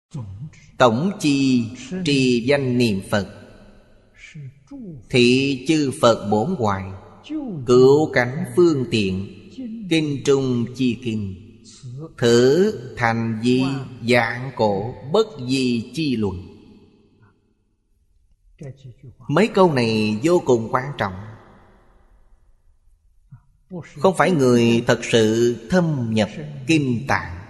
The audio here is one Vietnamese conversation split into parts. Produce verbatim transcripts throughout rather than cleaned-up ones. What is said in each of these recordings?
tổng chi trì danh niệm Phật, thị chư Phật bổn hoài, cứu cánh phương tiện, kinh trung chi kinh, thử thành di dạng cổ, bất di chi luận. Mấy câu này vô cùng quan trọng. Không phải người thật sự thâm nhập kinh tạng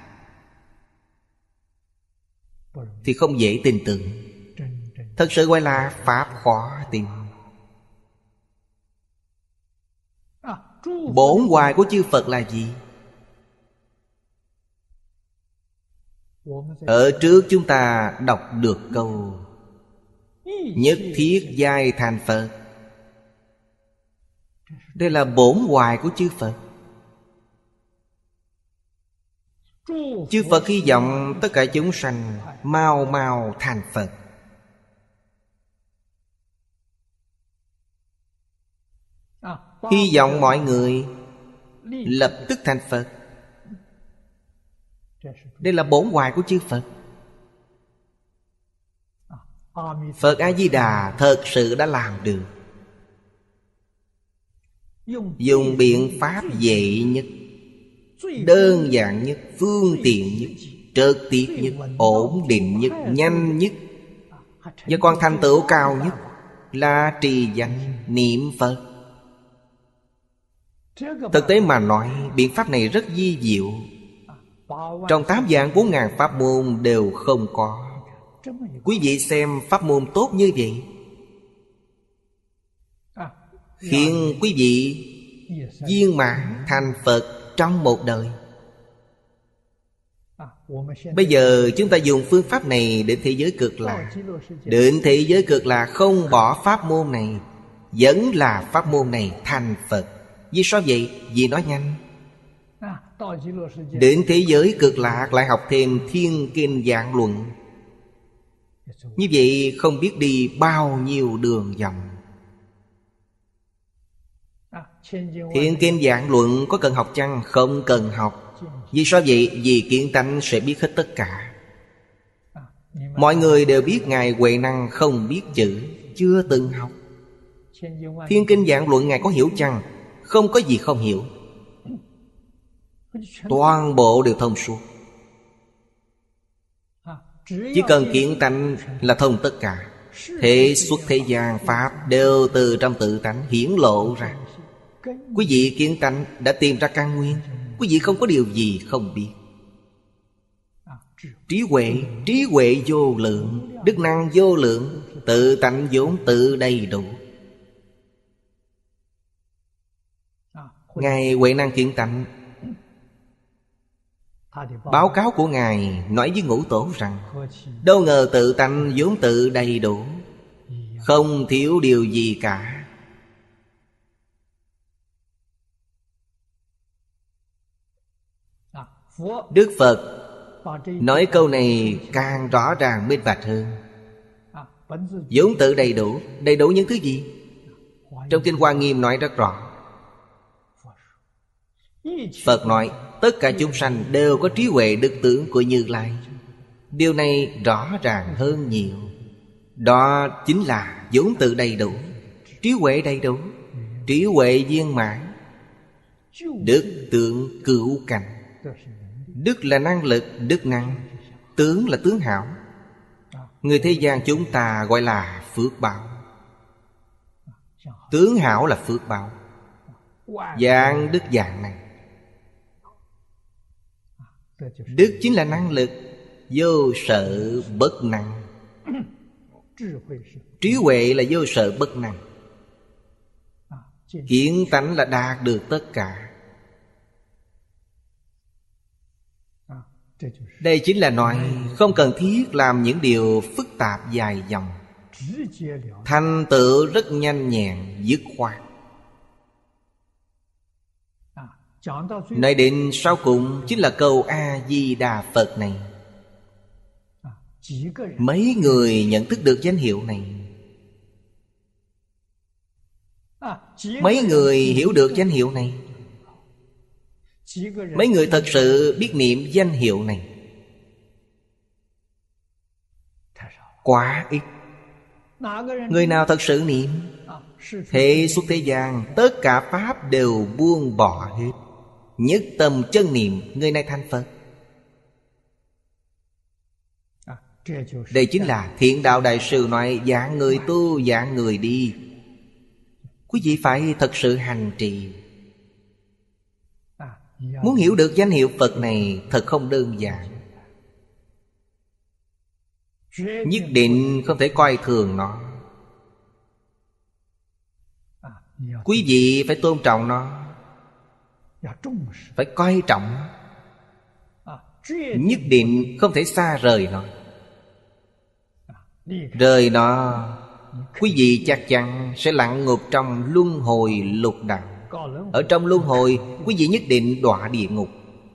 thì không dễ tin tưởng. Thật sự gọi là pháp khó tin. Bổn hoài của chư Phật là gì? Ở trước chúng ta đọc được câu nhất thiết giai thành Phật. Đây là bổn hoài của chư Phật. Chư Phật hy vọng tất cả chúng sanh mau mau thành Phật. Hy vọng mọi người lập tức thành Phật. Đây là bổn hoài của chư Phật. Phật A-di-đà thật sự đã làm được. Dùng biện pháp dễ nhất, đơn giản nhất, phương tiện nhất, trực tiếp nhất, ổn định nhất, nhanh nhất, và còn thành tựu cao nhất là trì danh niệm Phật. Thực tế mà nói, biện pháp này rất vi diệu. Trong tám vạn bốn ngàn pháp môn đều không có. Quý vị xem pháp môn tốt như vậy, khiến quý vị viên mãn thành Phật trong một đời. Bây giờ chúng ta dùng phương pháp này đến thế giới cực lạc. Đến thế giới cực lạc không bỏ pháp môn này, vẫn là pháp môn này thành Phật. Vì sao vậy? Vì nó nhanh. Đến thế giới cực lạc lại học thêm thiên kinh vạn luận. Như vậy không biết đi bao nhiêu đường vòng. Thiên kinh vạn luận có cần học chăng? Không cần học. Vì sao vậy? Vì kiến tánh sẽ biết hết tất cả. Mọi người đều biết Ngài Huệ Năng không biết chữ, chưa từng học. Thiên kinh vạn luận Ngài có hiểu chăng? Không có gì không hiểu. Toàn bộ đều thông suốt. Chỉ cần kiến tánh là thông tất cả. Thế xuất thế gian pháp đều từ trong tự tánh hiển lộ ra. Quý vị kiến tánh đã tìm ra căn nguyên. Quý vị không có điều gì không biết. Trí huệ, trí huệ vô lượng, đức năng vô lượng, tự tánh vốn tự đầy đủ. Ngài Huệ Năng Kiến Tánh, báo cáo của Ngài nói với Ngũ Tổ rằng đâu ngờ tự tánh vốn tự đầy đủ, không thiếu điều gì cả. Đức Phật nói câu này càng rõ ràng minh bạch hơn. Vốn tự đầy đủ. Đầy đủ những thứ gì? Trong Kinh Hoa Nghiêm nói rất rõ. Phật nói tất cả chúng sanh đều có trí huệ đức tướng của Như Lai. Điều này rõ ràng hơn nhiều. Đó chính là vốn tự đầy đủ, trí huệ đầy đủ, trí huệ viên mãn, đức tướng cửu cảnh. Đức là năng lực, đức năng. Tướng là tướng hảo. Người thế gian chúng ta gọi là phước báo. Tướng hảo là phước báo. Dạng đức dạng này. Đức chính là năng lực, vô sợ bất năng. Trí huệ là vô sợ bất năng. Kiến tánh là đạt được tất cả. Đây chính là nói không cần thiết làm những điều phức tạp dài dòng, thành tựu rất nhanh nhẹn, dứt khoát. Nói đến sau cùng chính là câu A-di-đà Phật này. Mấy người nhận thức được danh hiệu này? Mấy người hiểu được danh hiệu này? Mấy người thật sự biết niệm danh hiệu này? quá ít. Người nào thật sự niệm, thế xuất thế gian tất cả pháp đều buông bỏ hết, nhất tâm chân niệm, người này thành Phật. Đây chính là Thiện Đạo Đại Sư nói dạng người tu, dạng người đi. Quý vị phải thật sự hành trì. Muốn hiểu được danh hiệu Phật này thật không đơn giản. Nhất định không thể coi thường nó. Quý vị phải tôn trọng nó, phải coi trọng nó, nhất định không thể xa rời nó. Rời nó, quý vị chắc chắn sẽ lặn ngục trong luân hồi lục đạo. Ở trong luân hồi, quý vị nhất định đọa địa ngục.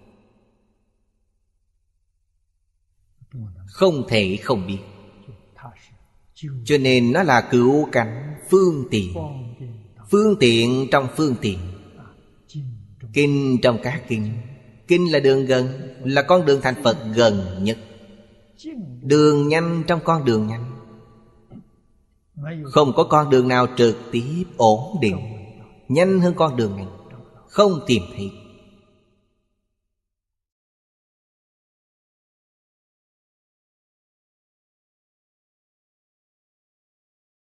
Không thể không biết. Cho nên nó là cửu cảnh phương tiện. Phương tiện trong phương tiện. Kinh trong các kinh. Kinh là đường gần, là con đường thành Phật gần nhất. Đường nhanh trong con đường nhanh. Không có con đường nào trực tiếp ổn định nhanh hơn con đường này, không tìm thấy.